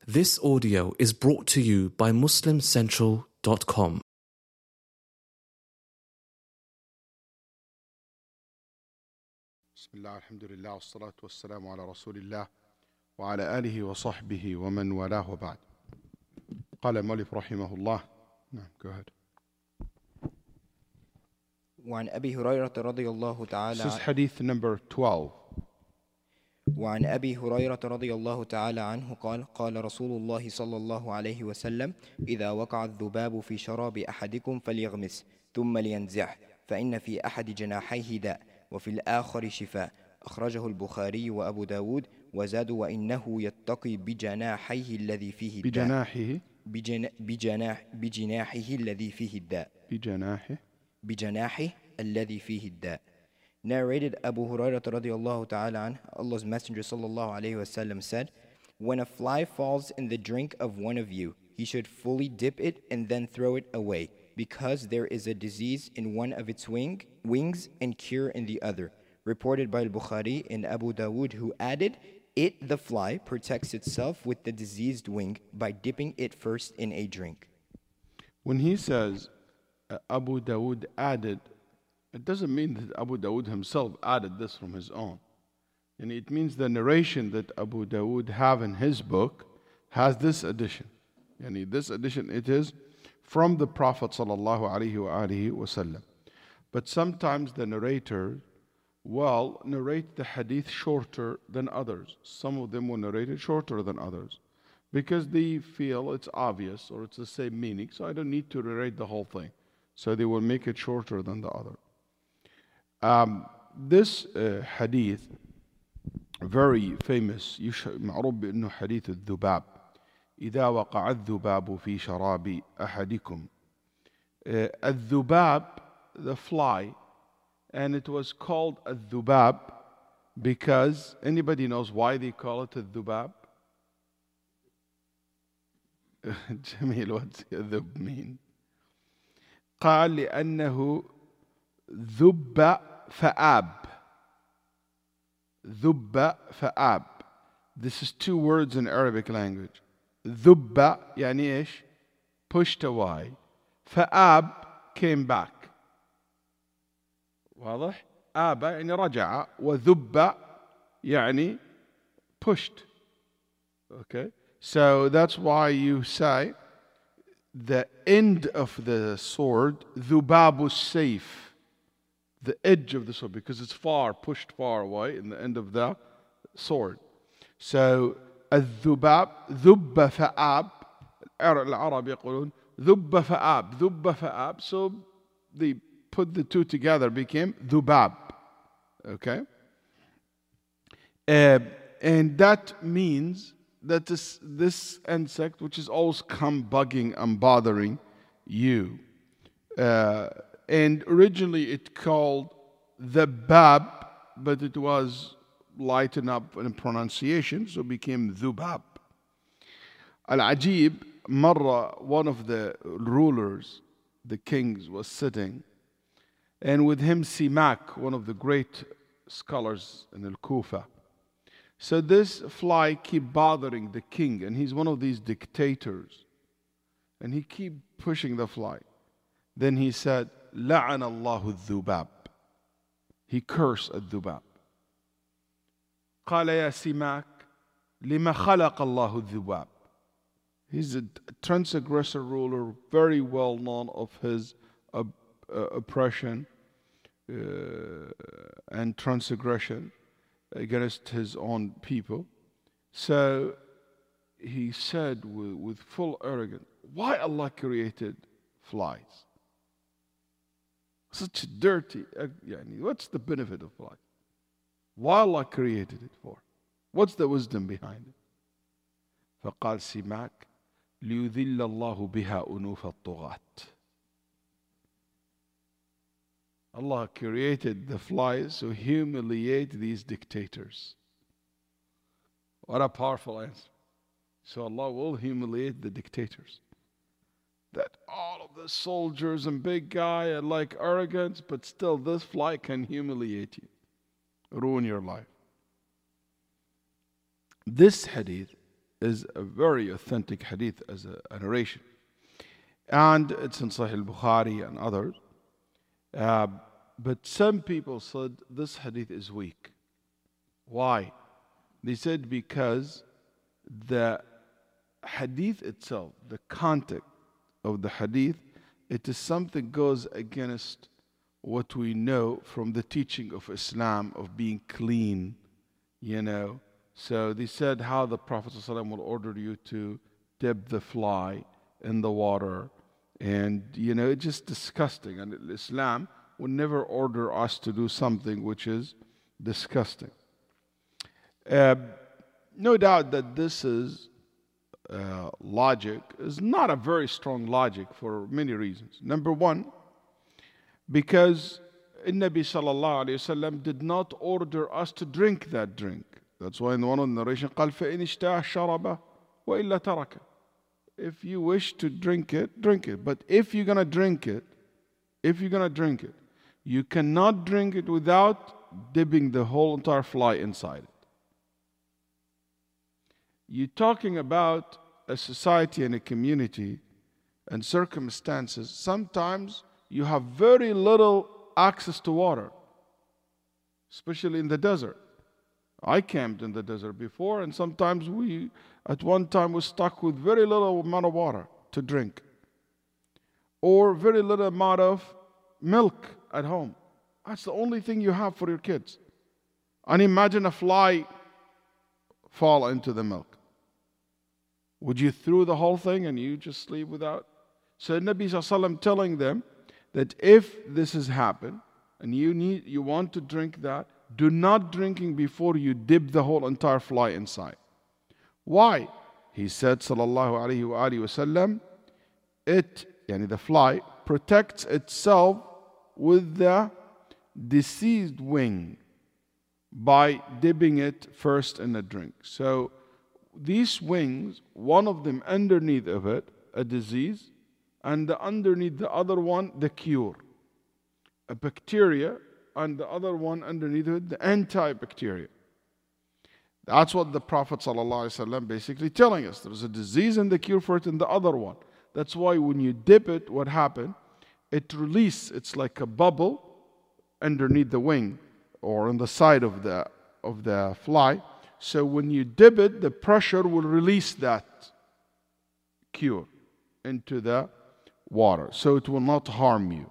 This audio is brought to you by MuslimCentral.com. بسم الله الحمد لله والصلاة والسلام على رسول الله وعلى آله وصحبه ومن والاه وبعد. قال المؤلف رحمه الله. نعم, go ahead. وعن أبي هريرة رضي الله تعالى This is hadith number 12. وعن أبي هريرة رضي الله تعالى عنه قال قال رسول الله صلى الله عليه وسلم إذا وقع الذباب في شراب أحدكم فليغمس ثم لينزعه فإن في أحد جناحيه داء وفي الآخر شفاء أخرجه البخاري وأبو داود وزادوا وإنه يتقي بجناحيه الذي فيه الداء بجناحه الذي فيه الداء بجناحه الذي فيه الداء. Narrated Abu Hurairah radiyallahu ta'ala anh, Allah's Messenger sallallahu alayhi wasallam said, when a fly falls in the drink of one of you, he should fully dip it and then throw it away, because there is a disease in one of its wings and cure in the other. Reported by Al-Bukhari and Abu Dawood, who added, the fly, protects itself with the diseased wing by dipping it first in a drink. When he says Abu Dawood added, it doesn't mean that Abu Dawood himself added this from his own. And it means the narration that Abu Dawood have in his book has this addition. And this addition, it is from the Prophet sallallahu alaihi wasallam. But sometimes the narrator will narrate the hadith shorter than others. Some of them will narrate it shorter than others because they feel it's obvious or it's the same meaning, so I don't need to narrate the whole thing. So they will make it shorter than the other. This hadith, very famous, معروف بأنه حديث الذباب. إذا وقع الذباب في شراب أحدكم. الذباب, the fly, and it was called الذباب because anybody knows why they call it الذباب? جميل, what's الذب mean? قال لأنه ذب فآب. ذب فآب. This is two words in Arabic language. ذب يعني إيش? Pushed away. فآب came back. واضح؟ آب يعني رجع, وذب يعني pushed. Okay? So that's why you say the end of the sword, ذباب السيف. The edge of the sword, because it's pushed far away in the end of the sword. So الذباب ذب فآب. العرب يقولون ذب فآب. So they put the two together, became ذباب. Okay? And that means that this insect, which is always come bugging and bothering you, and originally it called the bab, but it was lightened up in pronunciation, so it became dhubab. Al-Ajib, Marra, one of the rulers, the kings, was sitting, and with him Simak, one of the great scholars in Al-Kufa. So this fly keep bothering the king, and he's one of these dictators, and he keep pushing the fly. Then he said, لعن الله الذباب. He cursed الذباب. قال يا سماك لما خلق الله الذباب. He's a transgressor ruler, very well known of his oppression and transgression against his own people. So he said with full arrogance, why Allah created flies? Such dirty, what's the benefit of flies? Why Allah created it for? What's the wisdom behind it? فقال سماك ليذل الله بها أنوف الطغاة. Allah created the flies to humiliate these dictators. What a powerful answer. So Allah will humiliate the dictators. That all of the soldiers and big guy are like arrogance, but still this fly can humiliate you, ruin your life. This hadith is a very authentic hadith as a narration. And it's in Sahih al-Bukhari and others. But some people said this hadith is weak. Why? They said because the hadith itself, the context of the hadith, it is something goes against what we know from the teaching of Islam of being clean, So they said how the Prophet ﷺ will order you to dip the fly in the water. And, it's just disgusting. And Islam would never order us to do something which is disgusting. No doubt that this is logic is not a very strong logic for many reasons. Number one, because Nabi sallallahu alayhi wasallam did not order us to drink that drink. That's why in one of the narration, قال فإن اشتهى شربه وإلا تركه. If you wish to drink it, drink it. But if you're gonna drink it, you cannot drink it without dipping the whole entire fly inside it. You're talking about a society and a community and circumstances. Sometimes you have very little access to water, especially in the desert. I camped in the desert before, and sometimes at one time, were stuck with very little amount of water to drink, or very little amount of milk at home. That's the only thing you have for your kids. And imagine a fly fall into the milk. Would you throw the whole thing and you just sleep without? So Nabi Sallallahu telling them that if this has happened and you want to drink that, do not drinking before you dip the whole entire fly inside. Why? He said Sallallahu Alaihi Wasallam, the fly protects itself with the deceased wing by dipping it first in a drink. So these wings, one of them underneath of it, a disease, and underneath the other one, the cure, a bacteria, and the other one underneath it, the antibacteria. That's what the Prophet ﷺ basically telling us. There's a disease and the cure for it in the other one. That's why when you dip it, what happened? It releases, it's like a bubble underneath the wing or on the side of the fly. So when you dip it, the pressure will release that cure into the water. So it will not harm you.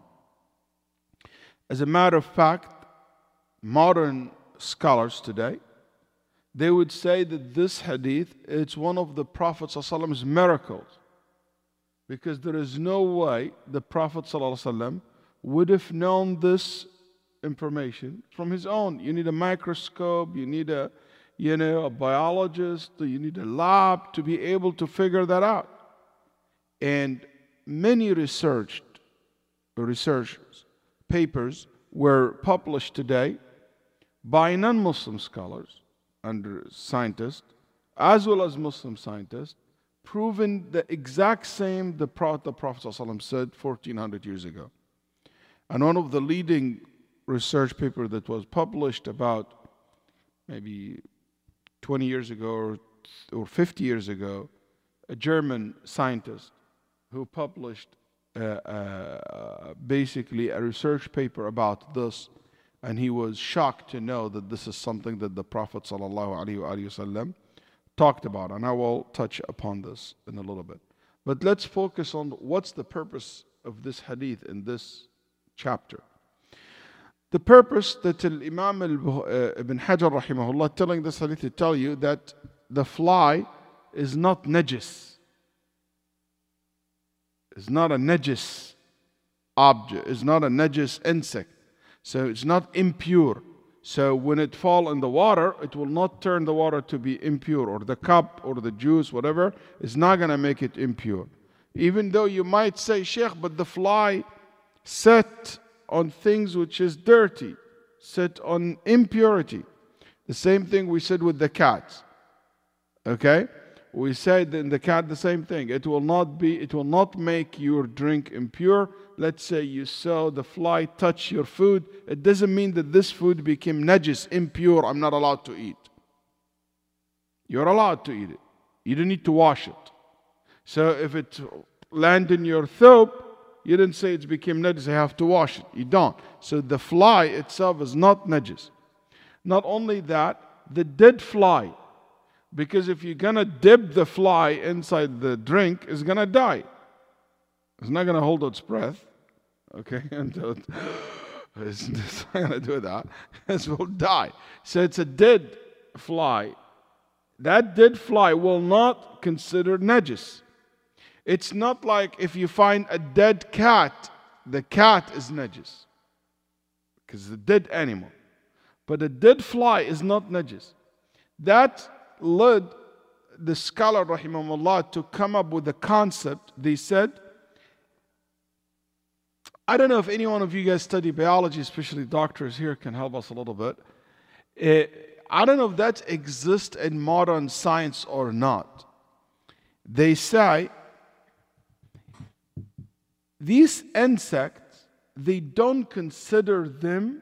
As a matter of fact, modern scholars today, they would say that this hadith is one of the Prophet ﷺ's miracles. Because there is no way the Prophet ﷺ would have known this information from his own. You need a microscope, you need a biologist, you need a lab to be able to figure that out. And many research papers were published today by non-Muslim scholars and scientists, as well as Muslim scientists, proving the exact same the Prophet ﷺ said 1400 years ago. And one of the leading research papers that was published about maybe 20 years ago or 50 years ago, a German scientist who published basically a research paper about this, and he was shocked to know that this is something that the Prophet ﷺ talked about, and I will touch upon this in a little bit. But let's focus on what's the purpose of this hadith in this chapter. The purpose that Imam Ibn Hajar rahimahullah telling this hadith to tell you that the fly is not najis. It's not a najis object. It's not a najis insect. So it's not impure. So when it falls in the water, it will not turn the water to be impure, or the cup or the juice, whatever, is not going to make it impure. Even though you might say, Sheikh, but the fly set on things which is dirty, set on impurity. The same thing we said with the cats. Okay? We said in the cat the same thing. It will not make your drink impure. Let's say you saw the fly touch your food. It doesn't mean that this food became najis, impure, I'm not allowed to eat. You're allowed to eat it. You don't need to wash it. So if it land in your thobe, you didn't say it's became najis, I have to wash it. You don't. So the fly itself is not najis. Not only that, the dead fly, because if you're gonna dip the fly inside the drink, it's gonna die. It's not gonna hold its breath, okay, until it's not gonna do that. It will die. So it's a dead fly. That dead fly will not consider najis. It's not like if you find a dead cat, the cat is najis, because it's a dead animal. But a dead fly is not najis. That led the scholar, rahimahullah, to come up with a concept. They said, I don't know if any one of you guys study biology, especially doctors here, can help us a little bit. I don't know if that exists in modern science or not. They say these insects, they don't consider them,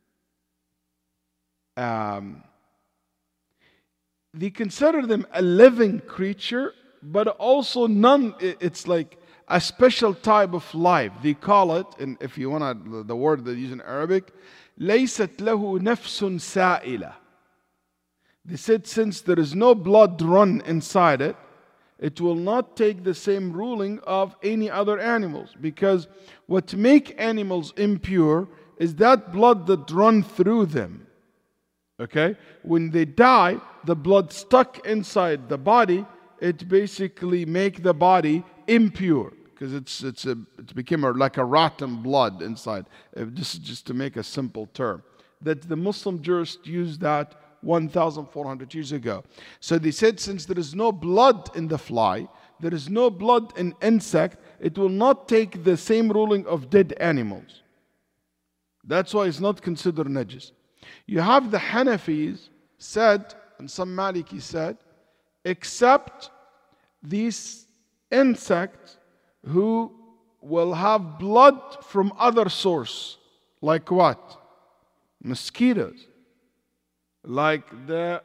they consider them a living creature, but also it's like a special type of life. They call it, and if you want the word they use in Arabic, لَيْسَتْ لَهُ نَفْسٌ سَائِلَةٌ. They said since there is no blood run inside it, it will not take the same ruling of any other animals. Because what make animals impure is that blood that run through them. Okay? When they die, the blood stuck inside the body, it basically make the body impure. Because it's became like a rotten blood inside. This is just to make a simple term. That the Muslim jurists used that 1,400 years ago. So they said since there is no blood in the fly, there is no blood in insect, it will not take the same ruling of dead animals. That's why it's not considered najis. You have the Hanafis said, and some Maliki said, except these insects who will have blood from other source. Like what? Mosquitoes. Like the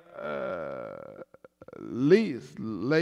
lice,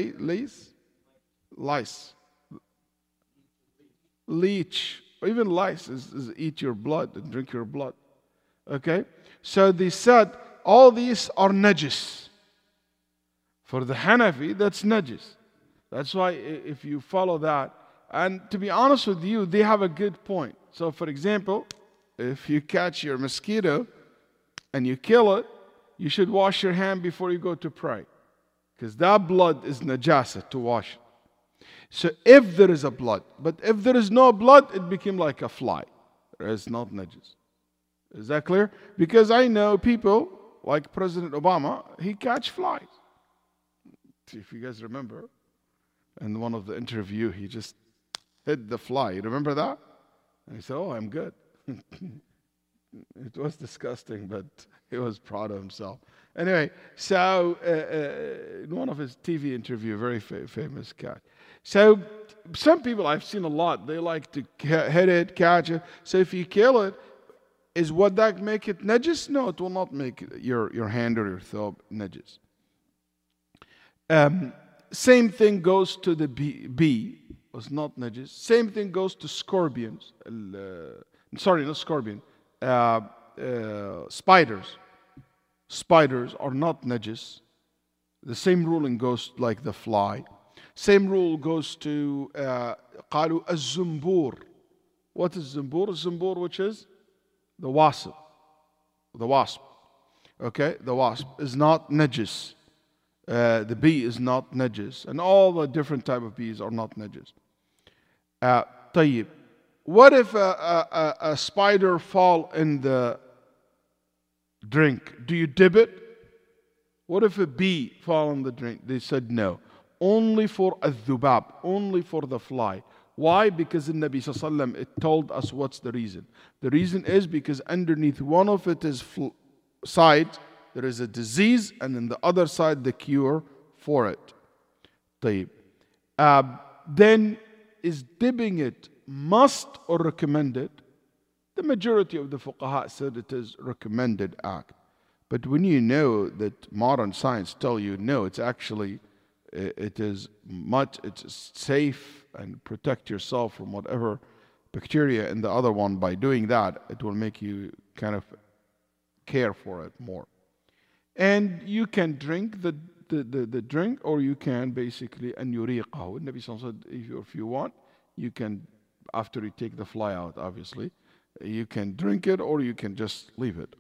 leech, or even lice is eat your blood and drink your blood. Okay? So they said all these are najis. For the Hanafi, that's najis. That's why if you follow that, and to be honest with you, they have a good point. So for example, if you catch your mosquito and you kill it, you should wash your hand before you go to pray. Because that blood is najasa to wash. So if there is a blood, but if there is no blood, it became like a fly. It is not najis. Is that clear? Because I know people like President Obama, he catch flies. If you guys remember, in one of the interview, he just hit the fly. You remember that? And he said, "Oh, I'm good." It was disgusting, but he was proud of himself. Anyway, so in one of his TV interview, very famous cat. So some people I've seen a lot, they like to hit it, catch it. So if you kill it, is what that make it najis? No, it will not make your hand or your thobe najis. Same thing goes to the bee. Was not najis. Same thing goes to scorpions. Sorry, not scorpion. Spiders. Spiders are not najis. The same ruling goes like the fly. Same rule goes to قالوا الزنبور. What is zumbur? Zumbur, which is the wasp. The wasp. Okay, the wasp is not najis. The bee is not najis. And all the different type of bees are not najis. طيب. What if a spider fall in the drink? Do you dip it? What if a bee fall in the drink? They said no. Only for al-dhubab, only for the fly. Why? Because in Nabi Sallallahu Alaihi Wasallam, it told us what's the reason. The reason is because underneath one of it is side, there is a disease, and in the other side, the cure for it. طيب. Then is dipping it must or recommended? The majority of the fuqaha said it is recommended act. But when you know that modern science tell you no, it's actually It is it's safe and protect yourself from whatever bacteria in the other one. By doing that, it will make you kind of care for it more. And you can drink the drink, or you can basically أن يريقه. النبي صلى الله عليه وسلم, if you want, you can, after you take the fly out, obviously, you can drink it or you can just leave it.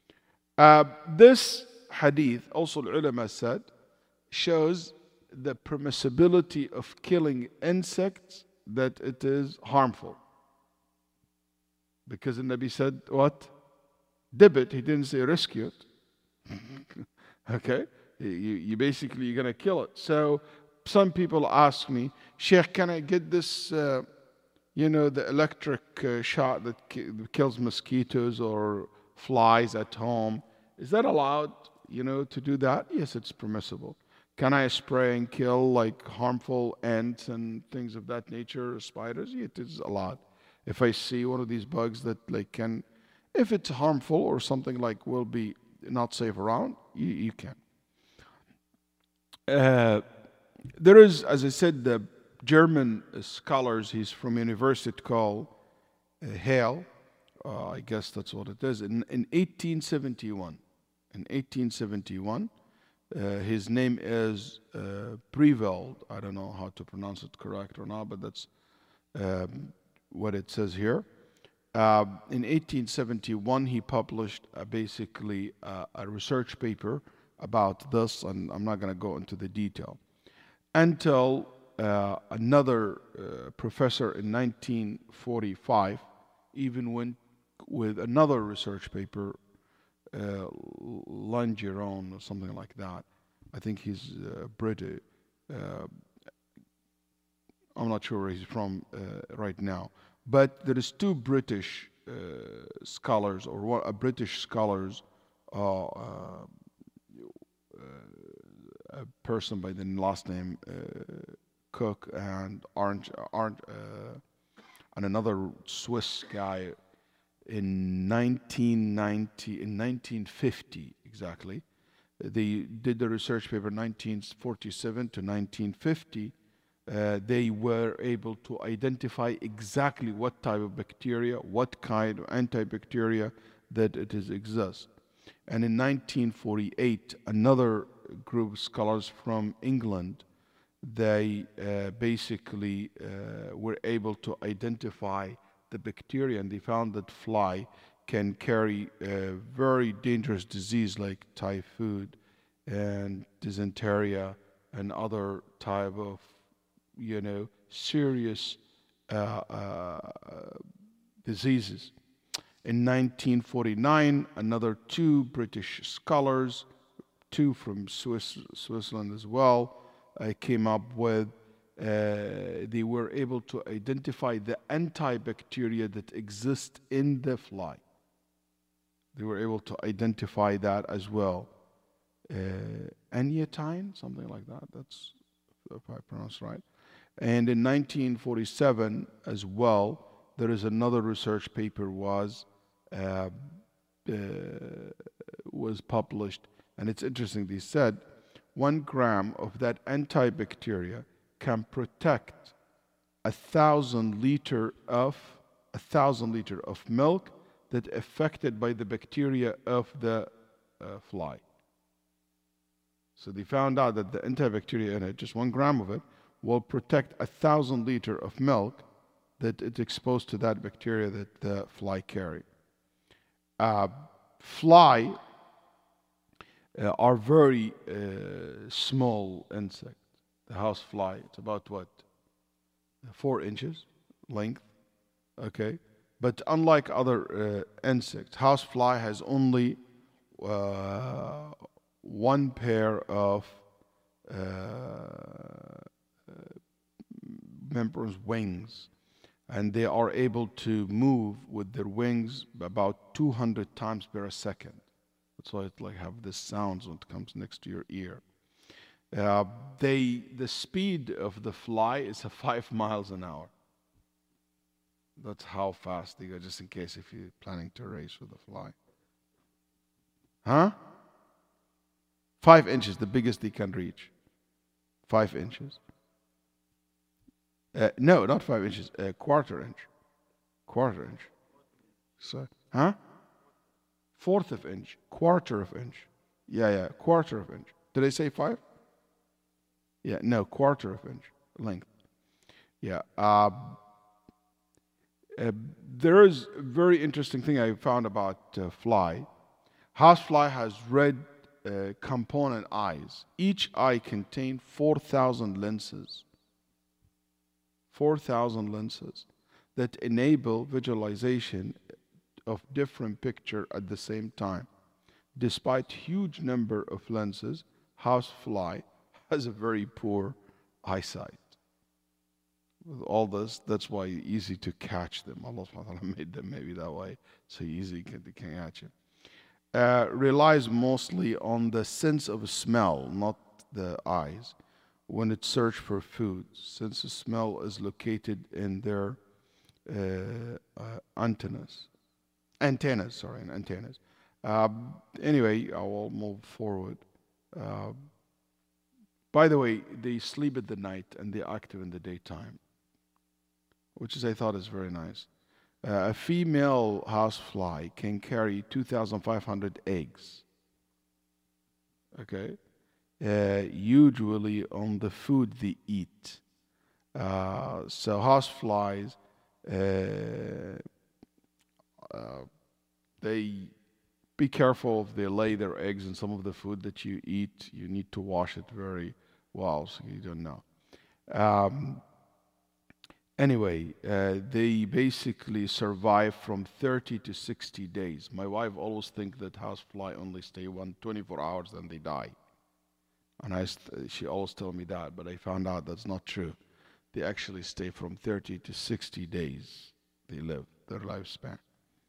This hadith, also the ulama said, shows the permissibility of killing insects, that it is harmful. Because the Nabi said, what? Dip it. He didn't say rescue it. Okay? You basically, you're going to kill it. So some people ask me, Sheikh, can I get this, the electric shot that kills mosquitoes or flies at home? Is that allowed, to do that? Yes, it's permissible. Can I spray and kill like harmful ants and things of that nature, spiders? Yeah, it is allowed. If I see one of these bugs that if it's harmful or something will be not safe around, you can. There is, as I said, the German scholars, he's from a university called Halle, I guess that's what it is, in 1871. In 1871, his name is Preveld. I don't know how to pronounce it correct or not, but that's what it says here. In 1871, he published basically a research paper about this, and I'm not going to go into the detail. Until another professor in 1945 even went with another research paper, Langeron or something like that. I think he's British. I'm not sure where he's from right now. But there is two British scholars, or a British scholars, a person by the last name Cook, and and another Swiss guy in 1950 exactly. They did the research paper 1947 to 1950. They were able to identify exactly what type of bacteria, what kind of antibacteria that it exists. And in 1948, another group of scholars from England, they basically were able to identify the bacteria, and they found that fly can carry a very dangerous disease like typhoid and dysentery and other type of serious diseases. In 1949, another two British scholars, two from Switzerland as well, came up with, they were able to identify the antibacteria that exist in the fly. They were able to identify that as well. Aniotine, something like that, that's if I pronounce right. And in 1947 as well, there is another research paper was published, and it's interesting. They said 1 gram of that antibacteria can protect 1,000 liter of milk that affected by the bacteria of the fly. So they found out that the antibacteria in it, just 1 gram of it, will protect 1,000 liter of milk that it's exposed to that bacteria that the fly carry. Fly are very small insect. The house fly, it's about 4 inches length, okay? But unlike other insects, house fly has only 1 pair of membranous wings, and they are able to move with their wings about 200 times per second. That's why it have this sounds when it comes next to your ear. The speed of the fly is 5 miles an hour. That's how fast they go, just in case if you're planning to race with a fly. 5 inches, the biggest they can reach. 5 inches. No, not 5 inches, a quarter inch. Quarter inch. So, huh? Fourth of inch, quarter of inch. Yeah, quarter of inch. Did I say 5? Yeah, no, quarter of inch length. Yeah. There is a very interesting thing I found about fly. Housefly has red component eyes. Each eye contains 4,000 lenses. 4,000 lenses that enable visualization of different picture at the same time. Despite huge number of lenses, housefly has a very poor eyesight. With all this, that's why it's easy to catch them. Allah subhanahu wa ta'ala made them maybe that way, so easy can catch them. Relies mostly on the sense of smell, not the eyes, when it search for food, since the smell is located in their antennas. Antennas. Anyway, I will move forward. By the way, they sleep at the night and they're active in the daytime, which I thought is very nice. A female housefly can carry 2,500 eggs. Okay, usually on the food they eat. So houseflies, they be careful if they lay their eggs in some of the food that you eat. You need to wash it very well, so you don't know. Anyway, they basically survive from 30 to 60 days. My wife always thinks that housefly only stay 24 hours, then they die. And she always told me that, but I found out that's not true. They actually stay from 30 to 60 days. They live their lifespan.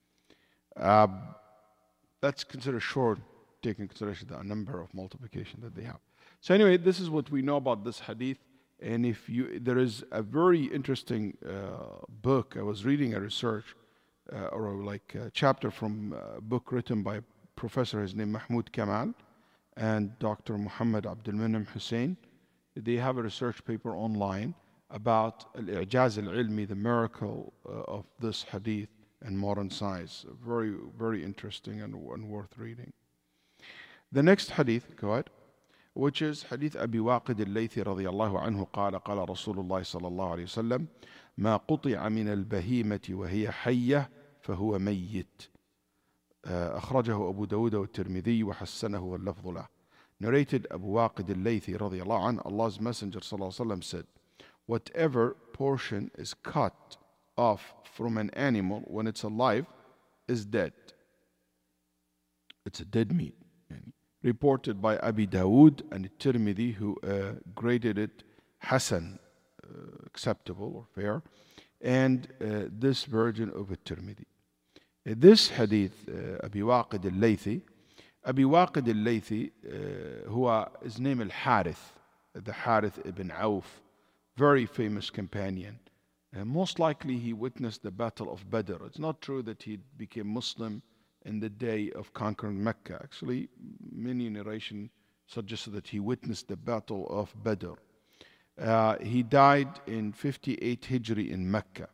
Let's consider short, taking into consideration the number of multiplication that they have. So anyway, this is what we know about this hadith. And there is a very interesting book. I was reading a research or like a chapter from a book written by a professor, his name Mahmoud Kamal, and Dr. Muhammad Abdul Manem Hussein. They have a research paper online about al-i'jaz al-ilmi, the miracle of this hadith in modern science. Very, very interesting and worth reading. The next hadith, go ahead, which is Hadith Abi Waqid al-Laythi radiyallahu anhu قال قال رسول الله صلى الله عليه وسلم ما قطع من البهيمة وهي حية فهو ميت. أخرجه أبو داود والترمذي وحسنه واللفظ له. Narrated Abu Waqid al-Laythi radiyallahu anhu, Allah's Messenger sallallahu alaihi wasallam said, whatever portion is cut off from an animal when it's alive is dead. It's a dead meat. Reported by Abi Dawood and Tirmidhi, who graded it Hasan, acceptable or fair, and this version of Tirmidhi. This hadith, Abi Waqid al-Laythi, Abi Waqid al-Laythi, his name al-Harith, the Harith ibn Auf, very famous companion. Most likely he witnessed the Battle of Badr. It's not true that he became Muslim in the day of conquering Mecca. Actually, many narrations suggest that he witnessed the Battle of Badr. He died in 58 Hijri in Mecca.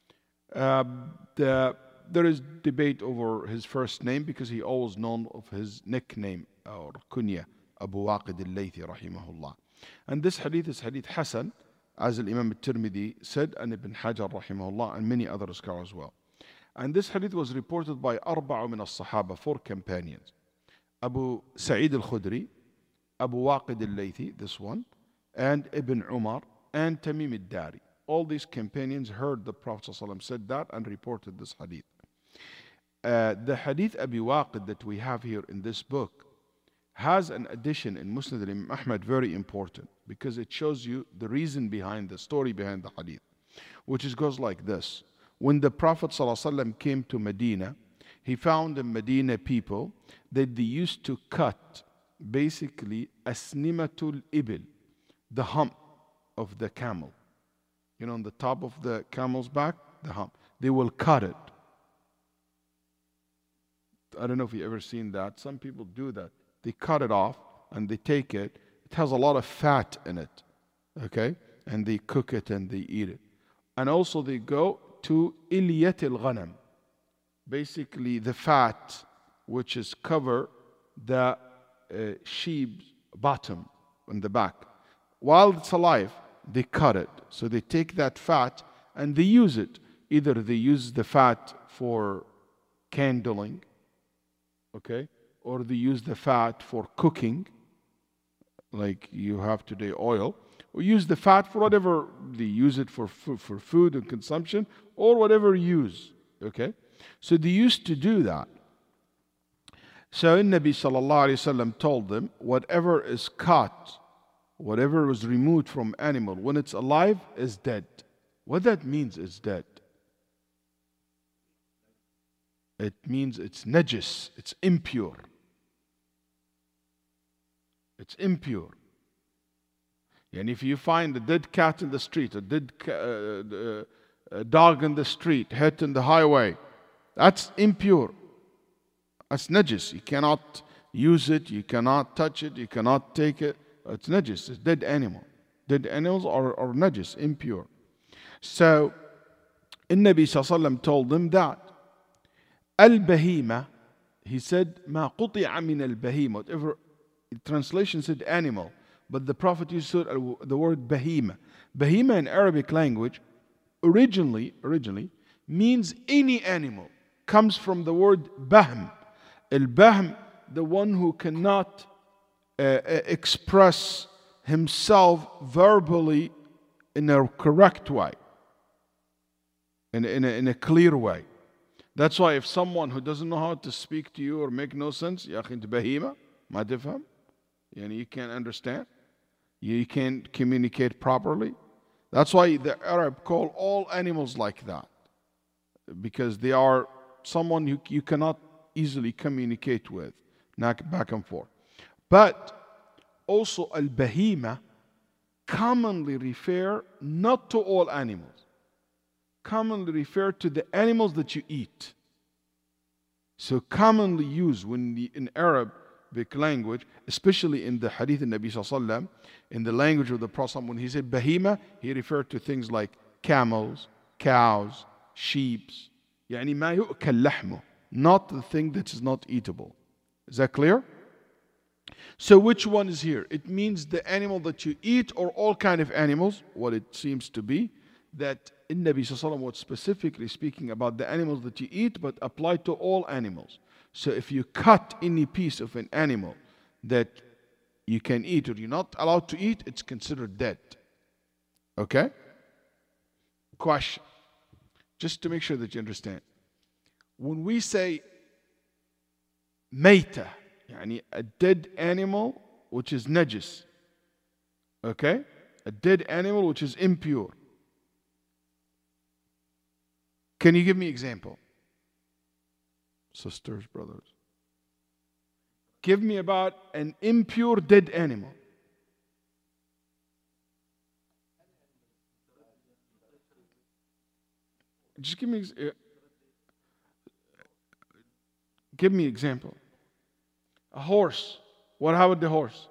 There is debate over his first name because he always known of his nickname or kunya, Abu Waqid al-Laythi rahimahullah. And this hadith is hadith Hasan, as Imam al-Tirmidhi said, and Ibn Hajar rahimahullah, and many other scholars as well. And this hadith was reported by أربعة من الصحابة, 4 companions. Abu Sa'id al-Khudri, Abu Waqid al-Laythi, this one, and Ibn Umar, and Tamim al-Dari. All these companions heard the Prophet ﷺ said that and reported this hadith. The hadith Abi Waqid that we have here in this book has an addition in Musnad al-Imam Ahmad, very important, because it shows you the reason behind the story behind the hadith, which goes like this. When the Prophet ﷺ came to Medina, he found in Medina people that they used to cut basically asnimatul ibil, the hump of the camel. You know, on the top of the camel's back, the hump. They will cut it. I don't know if you've ever seen that. Some people do that. They cut it off and they take it. It has a lot of fat in it. Okay? And they cook it and they eat it. And also they go to iliyat al-ghanam. Basically the fat which is cover the sheep's bottom and the back. While it's alive, they cut it. So they take that fat and they use it. Either they use the fat for candling, okay, or they use the fat for cooking, like you have today oil, or use the fat for whatever, they use it for food and consumption, or whatever use, okay. So they used to do that. So Nabi sallallahu alayhi wasallam told them, whatever is caught, whatever was removed from animal, when it's alive, is dead. What that means is dead. It means it's najis, it's impure. It's impure. And if you find a dead cat in the street, a dead a dog in the street, head in the highway, that's impure. That's najis. You cannot use it, you cannot touch it, you cannot take it. It's najis, it's dead animal. Dead animals are najis, impure. So, Nabi sallallahu alayhi wa sallam told them that. Al-bahima, he said, ma quti'a min al-bahima. Whatever translation said animal, but the Prophet used the word bahima. Bahima in Arabic language originally means any animal. Comes from the word bahm. Al-bahm, the one who cannot express himself verbally in a correct way, in a clear way. That's why if someone who doesn't know how to speak to you or make no sense, يا أخي أنت بهيمة ما تفهم, يعني you can't understand, you can't communicate properly. That's why the Arab call all animals like that, because they are someone you cannot easily communicate with, back and forth. But also al-bahima commonly refer not to all animals, commonly refer to the animals that you eat. So commonly used in Arabic language, especially in the hadith of Nabi sallallahu alaihi wasallam, in the language of the Prophet, when he said bahima, he referred to things like camels, cows, sheep, يعني ما يؤكل لحمه, not the thing that is not eatable. Is that clear? So which one is here? It means the animal that you eat or all kind of animals, what it seems to be, that in Nabi sallallahu alaihi wasallam was specifically speaking about the animals that you eat, but apply to all animals. So if you cut any piece of an animal that you can eat or you're not allowed to eat, it's considered dead. Okay? Question. Just to make sure that you understand. When we say mayta, يعني a dead animal which is najis, okay? A dead animal which is impure. Can you give me example? Sisters, brothers. Give me about an impure dead animal. Just give me example. A horse. What happened to the horse?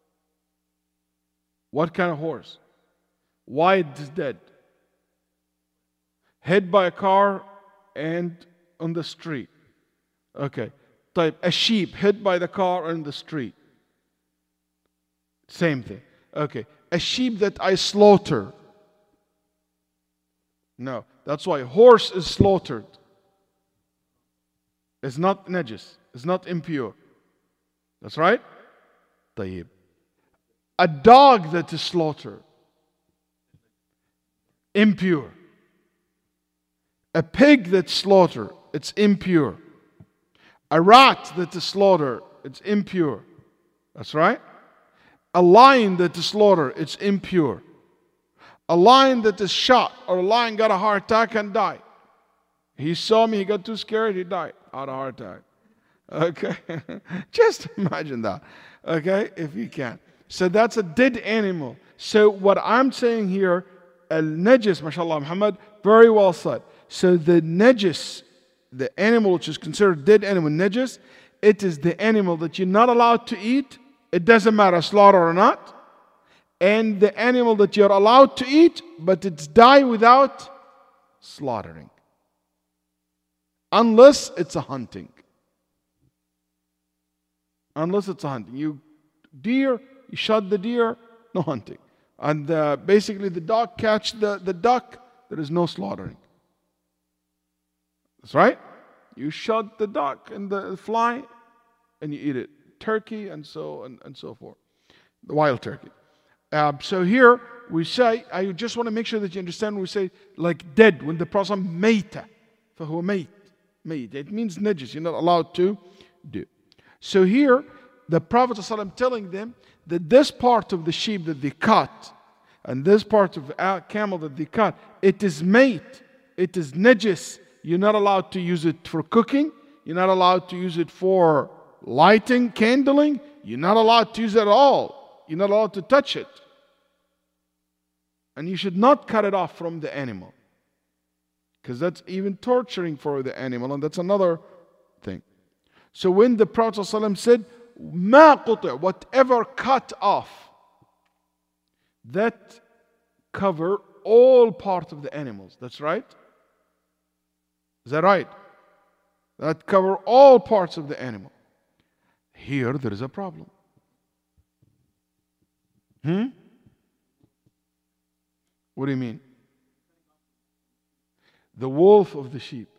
What kind of horse? Why it is dead? Hit by a car and on the street. Okay. Type a sheep hit by the car on the street. Same thing. Okay. A sheep that I slaughter. No. That's why horse is slaughtered. It's not najis. It's not impure. That's right? طيب. A dog that is slaughtered. Impure. A pig that's slaughtered, it's impure. A rat that is slaughtered, it's impure. That's right? A lion that is slaughtered, it's impure. A lion that is shot, or a lion got a heart attack and died. He saw me, he got too scared, he died out of heart attack. Okay? Just imagine that. Okay? If you can. So that's a dead animal. So what I'm saying here, al-najis, mashallah Muhammad, very well said. So the najis, the animal which is considered dead animal, najis, it is the animal that you're not allowed to eat. It doesn't matter slaughter or not. and the animal that you're allowed to eat, but it's die without slaughtering. Unless it's a hunting. Unless it's a hunting. Deer, you shot the deer, no hunting. And basically the dog catch the duck, there is no slaughtering. That's right. You shot the duck and the fly and you eat it. Turkey and so forth. The wild turkey. So here we say, I just want to make sure that you understand when we say like dead, when the Prophet mayta, فهو ميت. It means najis, you're not allowed to do. So here, the Prophet ﷺ telling them that this part of the sheep that they cut, and this part of the camel that they cut, it is mate, it is najis. You're not allowed to use it for cooking. You're not allowed to use it for lighting, candling. You're not allowed to use it at all. You're not allowed to touch it. And you should not cut it off from the animal, because that's even torturing for the animal, and that's another thing. So when the Prophet ﷺ said, مَا قُطِعْ, whatever cut off, that cover all parts of the animals. That's right? Is that right? That cover all parts of the animal. Here there is a problem. What do you mean? The wolf of the sheep.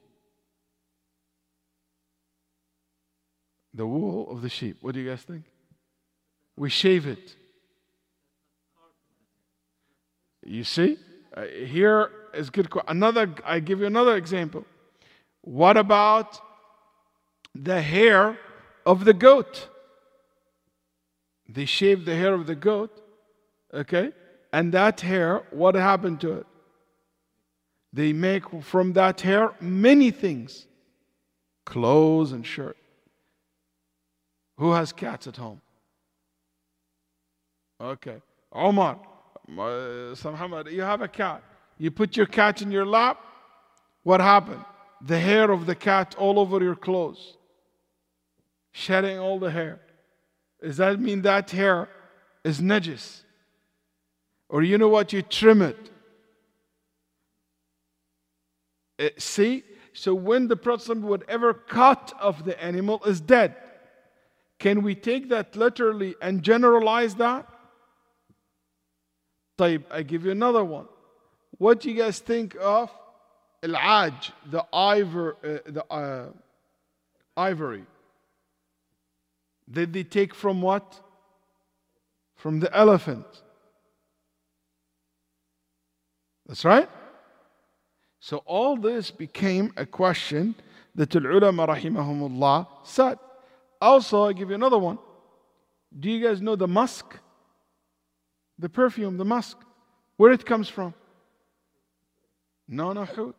The wool of the sheep. What do you guys think? We shave it. You see? Here is good. I give you another example. What about the hair of the goat? They shave the hair of the goat. Okay? And that hair, what happened to it? They make from that hair many things. Clothes and shirt. Who has cats at home? Okay. Omar, Muhammad, you have a cat. You put your cat in your lap. What happened? The hair of the cat all over your clothes. Shedding all the hair. Does that mean that hair is najis? Or you know what? You trim it. See? So when the Prophet, whatever cut of the animal is dead, can we take that literally and generalize that? طيب, I give you another one. What do you guys think of al-aj, the ivory? Did they take from what? From the elephant. That's right? So all this became a question that al-ulama rahimahumullah said. Also, I give you another one. Do you guys know the musk? The perfume, the musk. Where it comes from? No, hoot.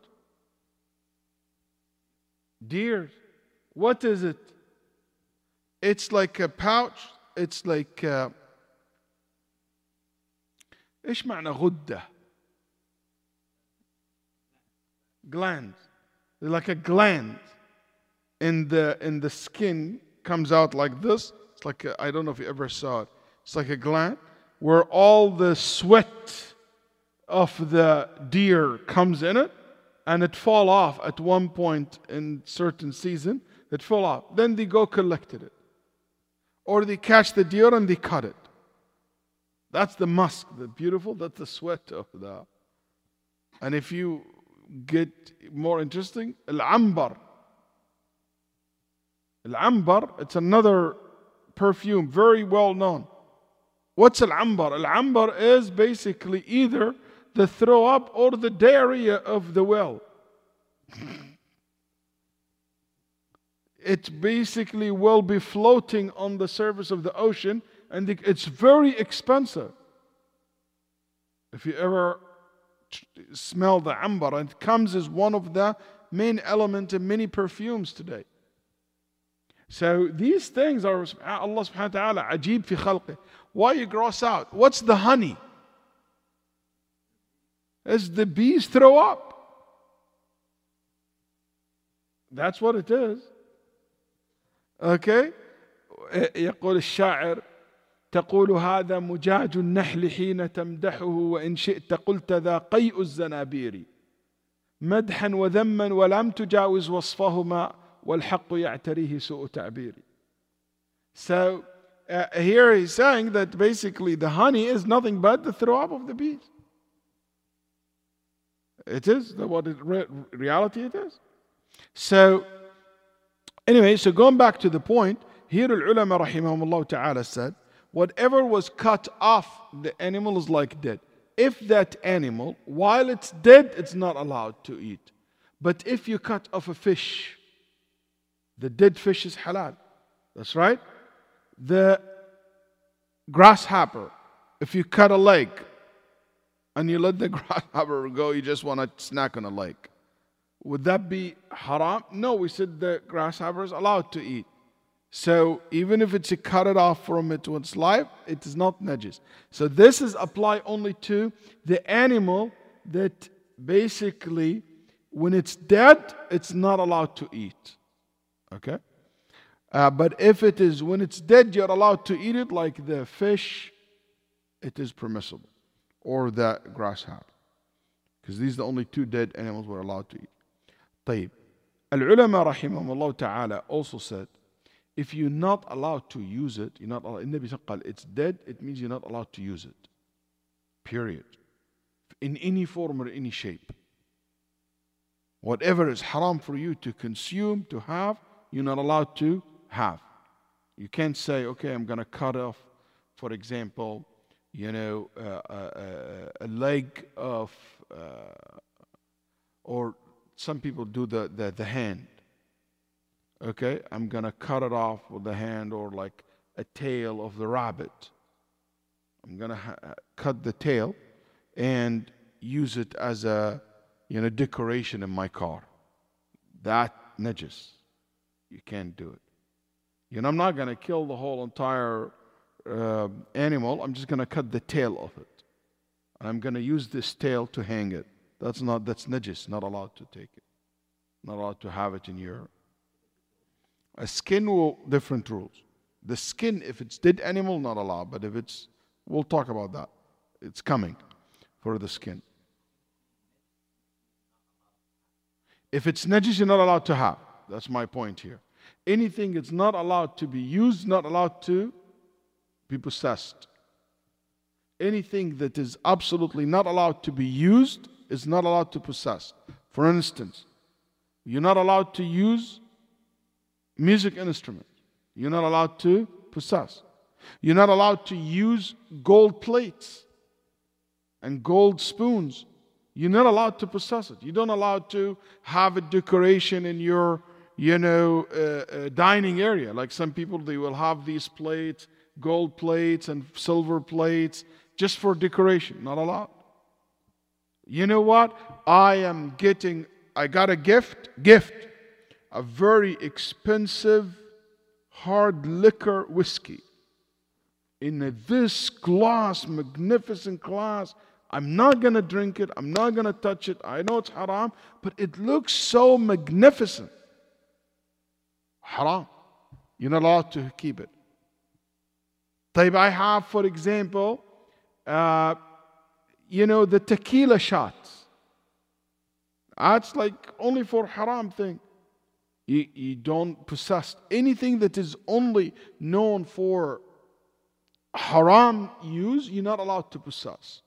Deer. What is it? It's like a pouch. It's like إيش معنى غدة? Gland. They're like a gland in the skin, comes out like this. It's like I don't know if you ever saw it. It's like a gland where all the sweat of the deer comes in it, and it fall off at one point in certain season. It fall off. Then they go collected it, or they catch the deer and they cut it. That's the musk, the beautiful. That's the sweat of the. And if you get more interesting, al-ambar. Al-ambar, it's another perfume, very well known. What's al-ambar? Al-ambar is basically either the throw up or the diarrhea of the well. It basically will be floating on the surface of the ocean, and it's very expensive. If you ever smell the ambar, and it comes as one of the main elements in many perfumes today. So these things are Allah subhanahu wa ta'ala ajib fi khalqih. Why you gross out? What's the honey? As the bees throw up. That's what it is. Okay? يقول الشاعر تقول هذا مجاج النحل حين تمدحه وإن شئت قلت ذا قيء الزنابير مدحا وذما ولم تجاوز وصفهما والحق يعتريه سوء تعبير. So here he's saying that basically the honey is nothing but the throw up of the bees. It is what reality it is. So anyway, so going back to the point, here al-ulama rahimahumullah ta'ala said, whatever was cut off the animal is like dead. If that animal, while it's dead, it's not allowed to eat. But if you cut off a fish, the dead fish is halal. That's right. The grasshopper, if you cut a leg and you let the grasshopper go, you just want to snack on a leg. Would that be haram? No, we said the grasshopper is allowed to eat. So even if it's cut it off from its life, it is not najis. So this is apply only to the animal that basically when it's dead, it's not allowed to eat. Okay? But if it is when it's dead, you're allowed to eat it, like the fish, it is permissible. Or the grasshopper. Because these are the only two dead animals we're allowed to eat. طيب. Al-ulama rahimahumullah ta'ala also said, if you're not allowed to use it, you're not allowed, Nabi said, it's dead, it means you're not allowed to use it. Period. In any form or any shape. Whatever is haram for you to consume, to have, you're not allowed to have. You can't say, okay, I'm going to cut off, for example, a leg of, or some people do the hand. Okay, I'm going to cut it off with the hand, or like a tail of the rabbit. I'm going to cut the tail and use it as a decoration in my car. That najis. You can't do it. I'm not going to kill the whole entire animal. I'm just going to cut the tail of it. I'm going to use this tail to hang it. That's najis. Not allowed to take it. Not allowed to have it in your... A skin different rules. The skin, if it's dead animal, not allowed. But if it's, we'll talk about that. It's coming for the skin. If it's najis, you're not allowed to have. That's my point here. Anything that's not allowed to be used, not allowed to be possessed. Anything that is absolutely not allowed to be used is not allowed to possess. For instance, you're not allowed to use music instruments. You're not allowed to possess. You're not allowed to use gold plates and gold spoons. You're not allowed to possess it. You're not allowed to have a decoration in your, dining area. Like some people, they will have these plates, gold plates and silver plates, just for decoration. Not allowed. You know what? I got a gift. A very expensive hard liquor whiskey in this glass, magnificent glass. I'm not going to drink it. I'm not going to touch it. I know it's haram, but it looks so magnificent. Haram. You're not allowed to keep it. طيب, I have, for example, the tequila shots. That's like only for haram thing. You don't possess anything that is only known for haram use. You're not allowed to possess.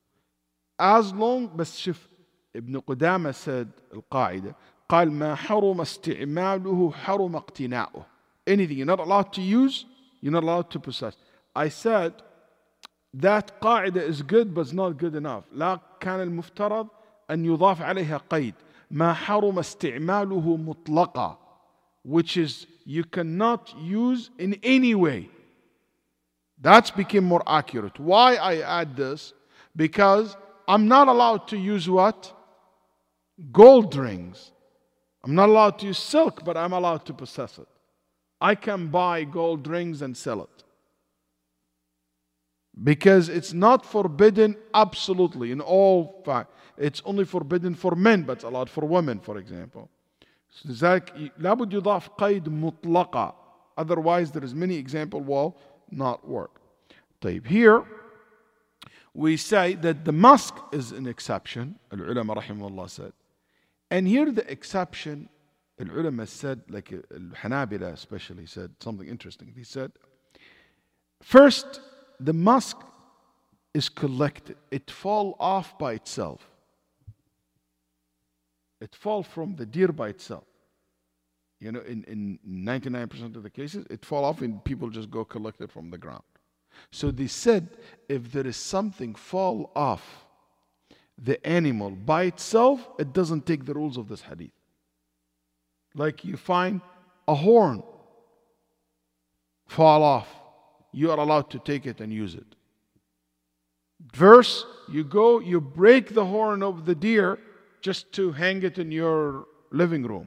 As long, بس شوف, ابن قدامة said القاعدة, قال ما حرم استعماله حرم اقتناؤه. Anything you're not allowed to use, you're not allowed to possess. I said that قاعدة is good, but it's not good enough. لا كان المفترض أن يضاف عليها قيد. ما حرم استعماله مطلقا, which is you cannot use in any way. That's became more accurate. Why I add this? Because I'm not allowed to use what? Gold rings. I'm not allowed to use silk, but I'm allowed to possess it. I can buy gold rings and sell it. Because it's not forbidden absolutely in all fact. It's only forbidden for men, but it's allowed for women, for example. لذلك لابد يضاف قيد مطلقة. Otherwise, there is many examples will not work. طيب, here we say that the musk is an exception, al-ulama rahimahullah said. And here the exception, al-ulama said, like al-Hanabila especially said something interesting. They said, first, the musk is collected. It fall off by itself. It fall from the deer by itself. You know, in 99% of the cases, it fall off and people just go collect it from the ground. So they said, if there is something fall off the animal by itself, it doesn't take the rules of this hadith. Like you find a horn fall off, you are allowed to take it and use it. Verse, you go, you break the horn of the deer just to hang it in your living room.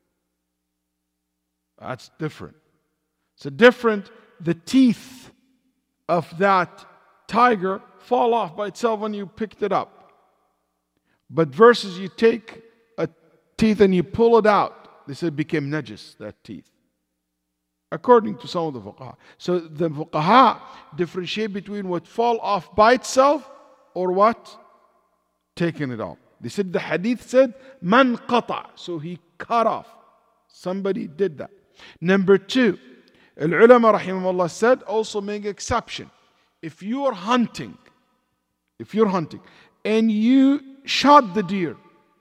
That's different. It's a different, the teeth of that tiger fall off by itself when you picked it up. But versus you take a teeth and you pull it out, they said it became najis, that teeth. According to some of the fuqaha. So the fuqaha differentiate between what fall off by itself or what? Taking it off. They said the hadith said, man qata. So he cut off. Somebody did that. Number two, al-ulama rahimahullah said also make exception. If you're hunting and you shot the deer,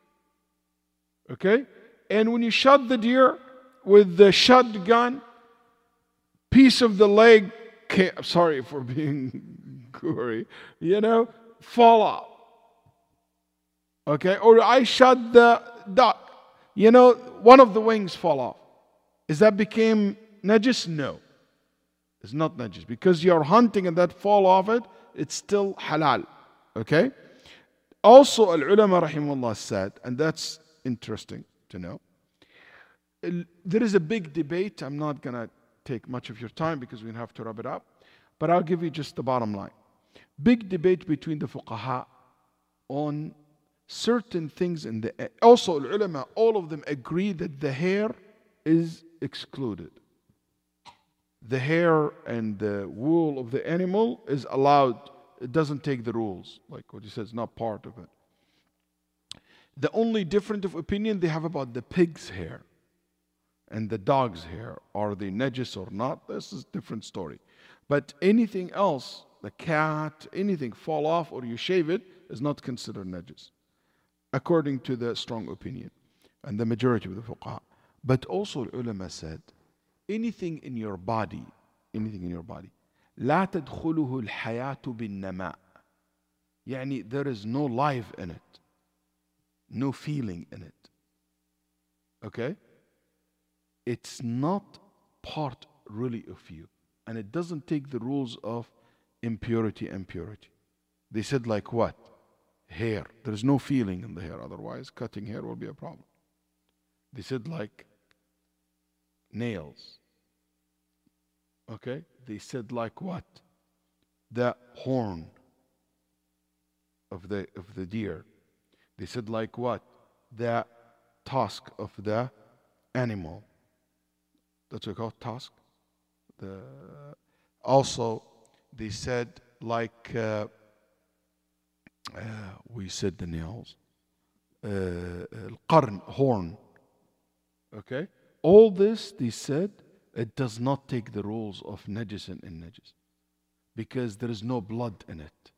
okay? And when you shot the deer with the shotgun, piece of the leg, sorry for being gory, fall off. Okay? Or I shot the duck, one of the wings fall off. Is that became najis? No. It's not najis. Because you're hunting and that fall off it, it's still halal. Okay? Also, al-ulama rahimahullah said, and that's interesting to know, there is a big debate. I'm not going to take much of your time because we have to wrap it up. But I'll give you just the bottom line. Big debate between the fuqaha on certain things in the... Also, ulama, all of them agree that the hair is excluded. The hair and the wool of the animal is allowed. It doesn't take the rules. Like what he says, not part of it. The only difference of opinion they have about the pig's hair and the dog's hair. Are they najis or not? This is a different story. But anything else, the cat, anything fall off or you shave it, is not considered najis, according to the strong opinion and the majority of the fuqaha. But also ulama said, anything in your body, لا تدخله الحياة بالنماء. يعني there is no life in it, no feeling in it. Okay? It's not part really of you. And it doesn't take the rules of impurity and purity. They said like what? Hair. There's no feeling in the hair. Otherwise, cutting hair will be a problem. They said like nails. Okay? They said like what? The horn of the deer. They said like what? The tusk of the animal. That's what we call tusk. Also, they said like we said the nails, qarn, horn. Okay, all this they said it does not take the rules of najis and najis because there is no blood in it.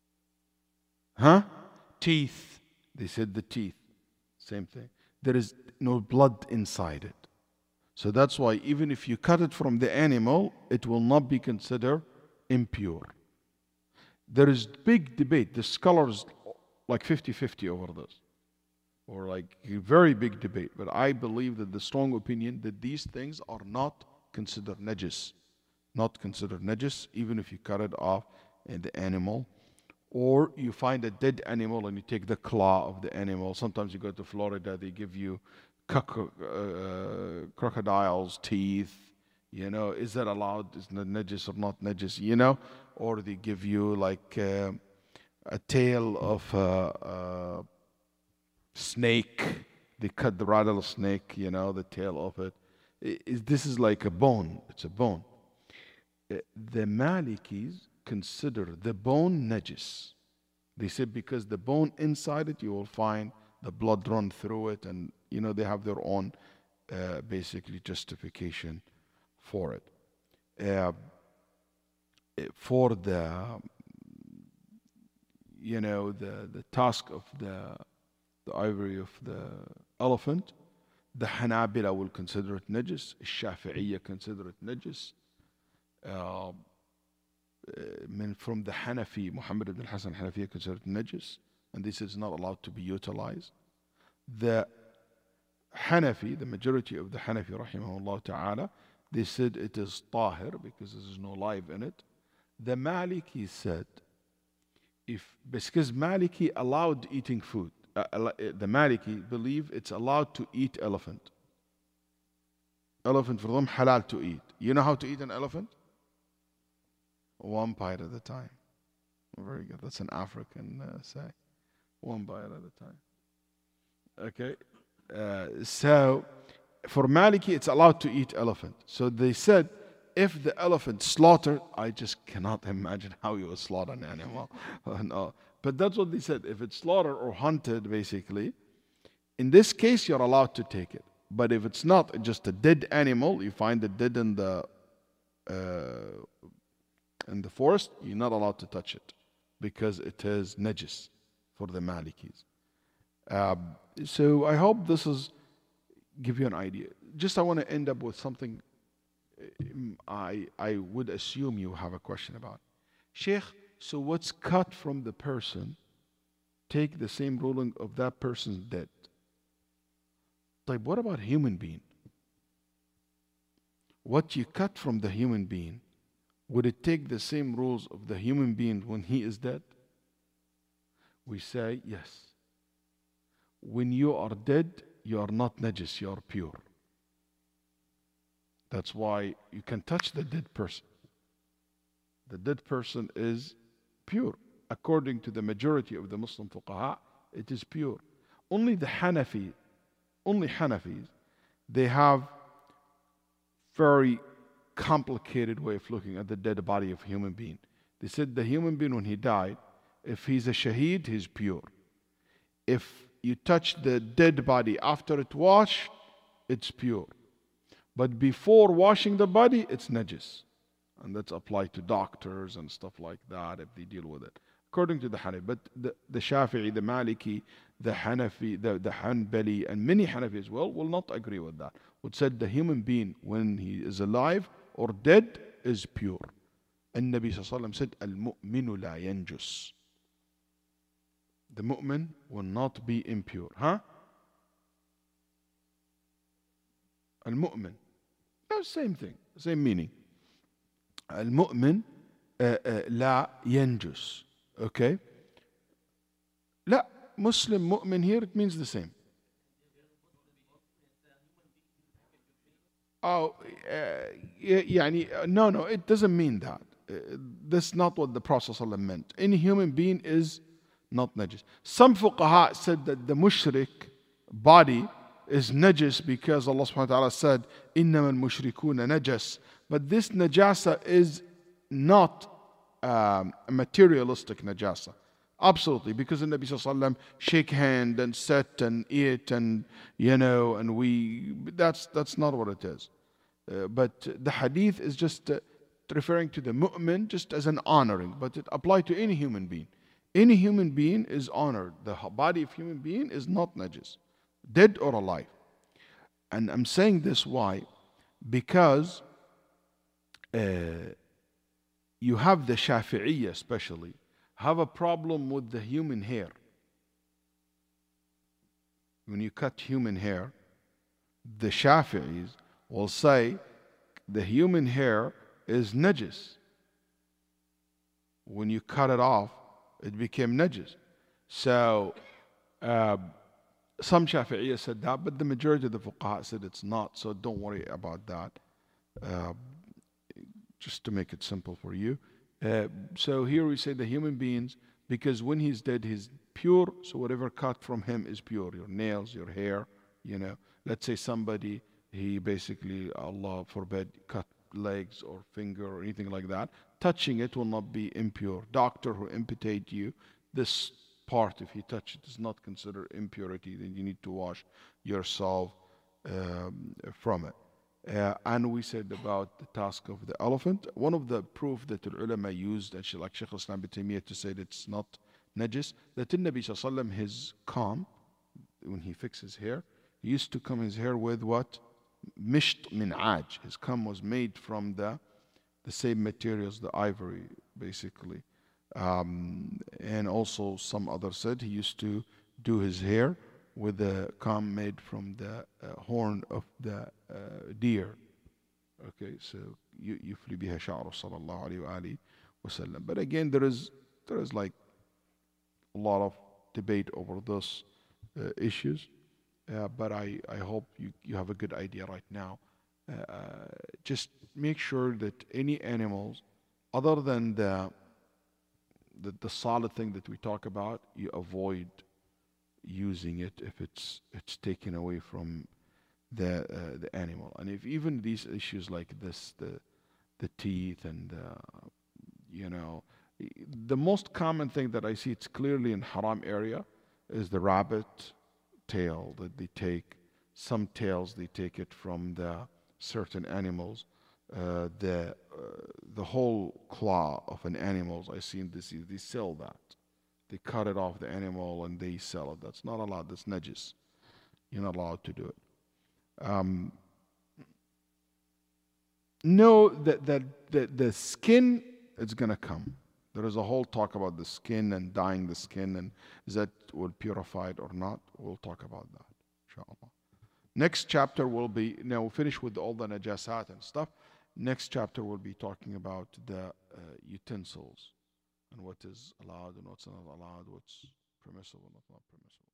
Teeth. They said the teeth, same thing. There is no blood inside it. So that's why even if you cut it from the animal, it will not be considered impure. There is big debate. The scholars like 50-50 over this. Or like a very big debate. But I believe that the strong opinion that these things are not considered najis. Not considered najis, even if you cut it off in the animal. Or you find a dead animal and you take the claw of the animal. Sometimes you go to Florida, they give you crocodile's teeth, is that allowed? Is that najis or not najis, Or they give you like a tail of a snake. They cut the rattlesnake, the tail of it. This is like a bone. It's a bone. The Malikis consider the bone najis. They said because the bone inside it, you will find the blood run through it, and they have their own basically justification for it. For the the tusk of the ivory of the elephant, the Hanabila will consider it najis, Shafi'iyya consider it najis. From the Hanafi, Muhammad ibn al-Hasan Hanafiya considered najis, and this is not allowed to be utilized. The Hanafi, the majority of the Hanafi, rahimahullah ta'ala, they said it is tahir because there is no life in it. The Maliki said, because Maliki allowed eating food, the Maliki believe it's allowed to eat elephant. Elephant for them halal to eat. You know how to eat an elephant? One bite at a time. Very good. That's an African say. One bite at a time. Okay. So for Maliki, it's allowed to eat elephant. So they said, if the elephant slaughtered, I just cannot imagine how you would slaughter an animal. No. But that's what they said. If it's slaughtered or hunted, basically, in this case, you're allowed to take it. But if it's not just a dead animal, you find it dead in the forest, you're not allowed to touch it because it is najis for the Malikis. So I hope this is give you an idea. Just I want to end up with something I would assume you have a question about. Sheikh, so what's cut from the person, take the same ruling of that person's dead. Like, what about human being? What you cut from the human being, would it take the same rules of the human being when he is dead? We say yes. When you are dead, you are not najis, you are pure. That's why you can touch the dead person. The dead person is pure. According to the majority of the Muslim fuqaha, it is pure. Only Hanafis, they have very complicated way of looking at the dead body of a human being. They said the human being when he died, if he's a shaheed, he's pure. If you touch the dead body after it washed, it's pure. But before washing the body, it's najis. And that's applied to doctors and stuff like that if they deal with it. According to the Hanafi. But the Shafi'i, the Maliki, the Hanafi, the Hanbali, and many Hanafi as well will not agree with that. Would said the human being when he is alive or dead is pure. And Nabi Sallallahu Alaihi Wasallam said, Al-mu'minu la yanjus. The mu'min will not be impure. Huh? Al-mu'min. No, same thing, same meaning. Al-mu'min la yanjus. Okay? La, Muslim mu'min here, it means the same. Oh, no, it doesn't mean that. That's not what the Prophet ﷺ meant. Any human being is not najis. Some fuqaha said that the mushrik body is najis because Allah subhanahu wa ta'ala said, إِنَّمَا الْمُشْرِكُونَ najas. But this najasa is not a materialistic najasa. Absolutely, because the Nabi Sallallahu Alaihi Wasallam shake hand and sit and eat and that's not what it is. But the hadith is just referring to the mu'min just as an honoring, but it applies to any human being. Any human being is honored. The body of human being is not najis, dead or alive. And I'm saying this why? Because you have the Shafi'iyya especially have a problem with the human hair. When you cut human hair, the Shafi'is will say the human hair is najis. When you cut it off, it became najis. So some Shafi'iyya said that, but the majority of the fuqaha said it's not, so don't worry about that. Just to make it simple for you. So here we say the human beings, because when he's dead, he's pure, so whatever cut from him is pure. Your nails, your hair, Let's say somebody, he basically, Allah forbid, cut legs or finger or anything like that, touching it will not be impure. Doctor who amputate you, this part, if you touch it, is not considered impurity. Then you need to wash yourself from it. And we said about the task of the elephant. One of the proof that the ulama used, actually, like Shaykh al-Islam ibn Taymiyyah, to say that it's not najis, that in Nabi sallallahu alaihi wasallam, his comb, when he fixes hair, he used to comb his hair with what? Misht min aj. His comb was made from the same materials, the ivory, basically. And also some others said he used to do his hair with a comb made from the horn of the deer. Okay, so yufli biha sha'ru sallallahu alayhi wa sallam. But again, there is like a lot of debate over those issues. But I hope you have a good idea right now. Just make sure that any animals, other than the solid thing that we talk about, you avoid using it if it's taken away from the animal. And if even these issues like this, the teeth and the most common thing that I see, it's clearly in haram area, is the rabbit tail that they take. Some tails they take it from the certain animals. The whole claw of an animal, I seen this, they sell that. They cut it off the animal and they sell it. That's not allowed. That's najis. You're not allowed to do it. Know that the skin is gonna come. There is a whole talk about the skin and dyeing the skin, and is that will purify it or not? We'll talk about that, inshallah. Next chapter will be, now we'll finish with all the najasat and stuff. Next chapter will be talking about the utensils and what is allowed and what's not allowed, what's permissible and not permissible.